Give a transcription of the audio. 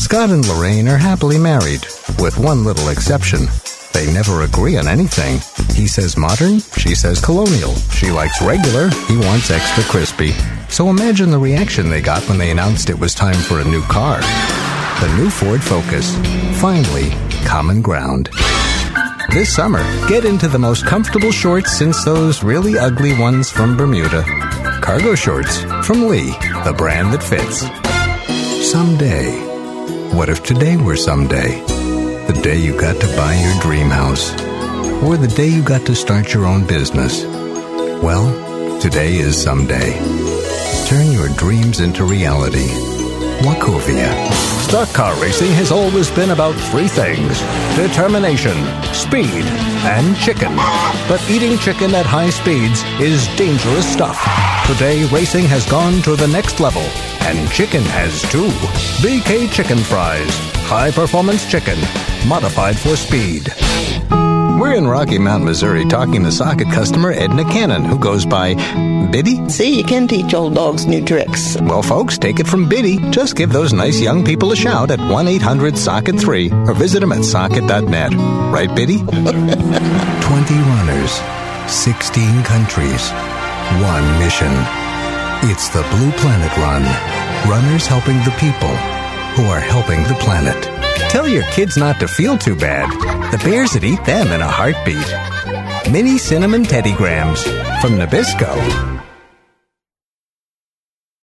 Scott and Lorraine are happily married, with one little exception. They never agree on anything. He says modern, she says colonial. She likes regular, he wants extra crispy. So imagine the reaction they got when they announced it was time for a new car. The new Ford Focus. Finally, common ground. This summer, get into the most comfortable shorts since those really ugly ones from Bermuda. Cargo shorts from Lee, the brand that fits. Someday. What if today were someday? The day you got to buy your dream house. Or the day you got to start your own business. Well, today is someday. Turn your dreams into reality. Wachovia. Stock car racing has always been about three things: determination, speed, and chicken. But eating chicken at high speeds is dangerous stuff. Today, racing has gone to the next level, and chicken has too. BK Chicken Fries. High-performance chicken, modified for speed. We're in Rocky Mount, Missouri, talking to socket customer Edna Cannon, who goes by Biddy. See, you can teach old dogs new tricks. Well, folks, take it from Biddy. Just give those nice young people a shout at 1-800-SOCKET3 or visit them at socket.net. Right, Biddy? 20 runners, 16 countries, one mission. It's the Blue Planet Run. Runners helping the people who are helping the planet. Tell your kids not to feel too bad. The bears would eat them in a heartbeat. Mini Cinnamon Teddy Grams from Nabisco.